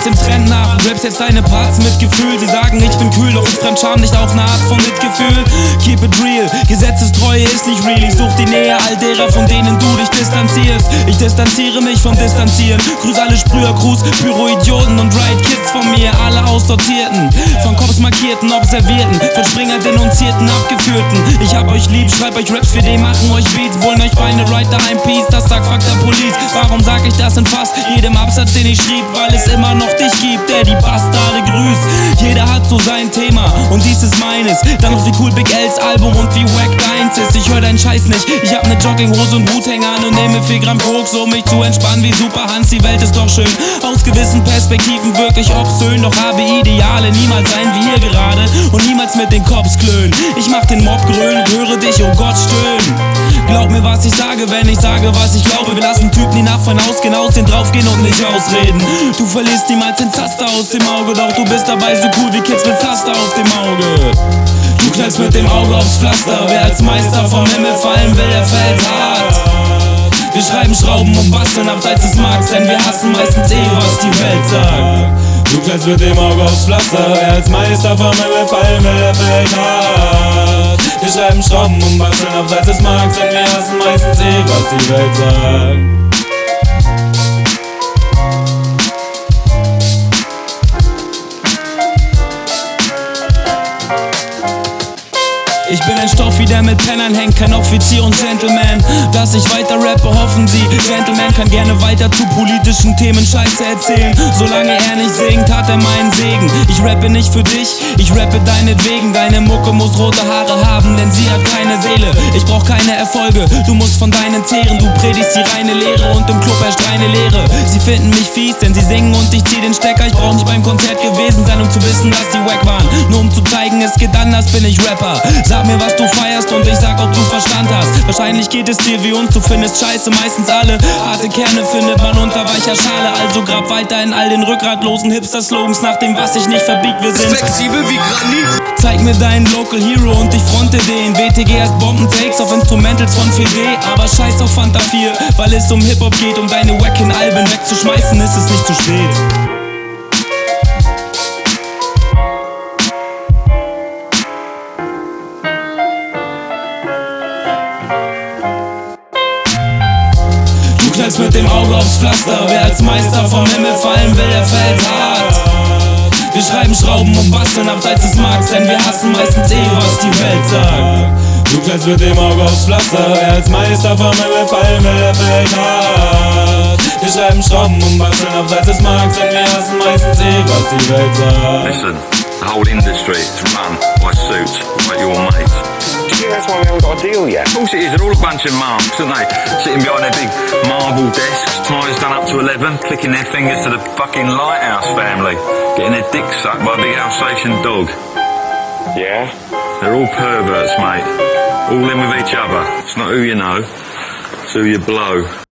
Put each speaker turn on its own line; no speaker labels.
dem Trend nach und rappst jetzt deine Parts mit Gefühl. Sie sagen, ich bin kühl, doch ist Fremdscham nicht auch eine Art von Mitgefühl? Keep it real, Gesetzestreue ist nicht real. Ich such die Nähe all derer, von denen du dich distanzierst. Ich distanziere mich vom Distanzieren. Grüß alle Sprüher, Crews, Pyro-Idioten und Riot-Kids von mir, alle Aussortierten, von Cops markierten, Observierten, von Springer denunzierten, Abgeführten. Ich hab euch lieb, schreib euch Raps für die, machen euch Beats, wollen euch Beine, right daheim, Peace, das sagt fuck der Police. Warum sag ich das in fast jedem Absatz, den ich schrieb? Weil es immer noch dich gibt, der die Bastarde grüßt. Jeder hat so sein Thema und dies ist meines. Dann noch wie cool Big L's Album und wie wack deins ist. Ich hör deinen Scheiß nicht, ich hab ne Jogginghose und Wuthänger an und nehme 4 Gramm Koks, um mich zu entspannen wie Super Hans. Die Welt ist doch schön, aus gewissen Perspektiven wirklich obszön, doch habe Ideale, niemals sein wie hier gerade und niemals mit den Cops klönen. Ich mach den Mob grölen und höre dich, oh Gott, stöhnen. Glaub mir, was ich sage, wenn ich sage, was ich glaube. Wir lassen Typen, die nach von ausgehen, aussehen, draufgehen und nicht ausreden. Du verlierst niemals den Zaster aus dem Auge, doch du bist dabei so cool wie Kids mit Pflaster auf dem Auge. Du knallst mit dem Auge aufs Pflaster, wer als Meister vom Himmel fallen will, der fällt hart. Wir schreiben Schrauben und basteln abseits des Markts, denn wir hassen meistens was die Welt sagt. Du knallst mit dem Auge aufs Pflaster, wer als Meister vom Himmel fallen will, der fällt hart. Wir schreiben Schrauben und basteln abseits des Markts, denn wir hassen meistens was die Welt sagt. Ich bin ein Stoffi, der mit Pennern hängt, kein Offizier und Gentleman. Dass ich weiter rappe, hoffen sie. Gentleman kann gerne weiter zu politischen Themen Scheiße erzählen. Solange er nicht singt, hat er meinen Segen. Ich rappe nicht für dich, ich rappe deinetwegen. Deine Mucke muss rote Haare haben, denn sie hat keine Seele. Ich brauch keine Erfolge, du musst von deinen zehren. Du predigst die reine Lehre und im Club herrscht reine Leere. Sie finden mich fies, denn sie singen und ich zieh den Stecker. Ich brauch nicht beim Konzert gewesen sein, um zu wissen, dass die wack waren. Nur um zu zeigen, es geht anders, bin ich Rapper. Sag mir, was du feierst und ich sag, ob du Verstand hast. Wahrscheinlich geht es dir wie uns, du findest Scheiße meistens alle. Harte Kerne findet man unter weicher Schale. Also grab weiter in all den rückgratlosen Hipster-Slogans nach dem, was sich nicht verbiegt. Wir sind
flexibel wie Granit.
Zeig mir deinen Local Hero und ich fronte den. WTG erst Bomben-Takes auf Instrumentals von 4D. Aber scheiß auf Fanta 4, weil es um Hip-Hop geht. Um deine wacken Alben wegzuschmeißen, ist es nicht zu spät. Du knallst mit dem Auge aufs Pflaster, wer als Meister vom Himmel fallen will, der fällt hart. Wir schreiben Schrauben und basteln abseits des Markts, denn wir hassen meistens was die Welt sagt. Du knallst mit dem Auge aufs Pflaster, wer als Meister vom Himmel fallen will, der fällt hart. Wir schreiben Schrauben und basteln abseits des Markts, denn wir hassen meistens was die Welt sagt.
Listen, the whole industry is run by suits like your mates.
Do you think that's why we haven't got a deal yet?
Of course it is, they're all a bunch of marks, aren't they? Sitting behind their big marble desks, ties done up to 11, clicking their fingers to the fucking Lighthouse family, getting their dicks sucked by a big Alsatian dog.
Yeah?
They're all perverts, mate. All in with each other. It's not who you know, it's who you blow.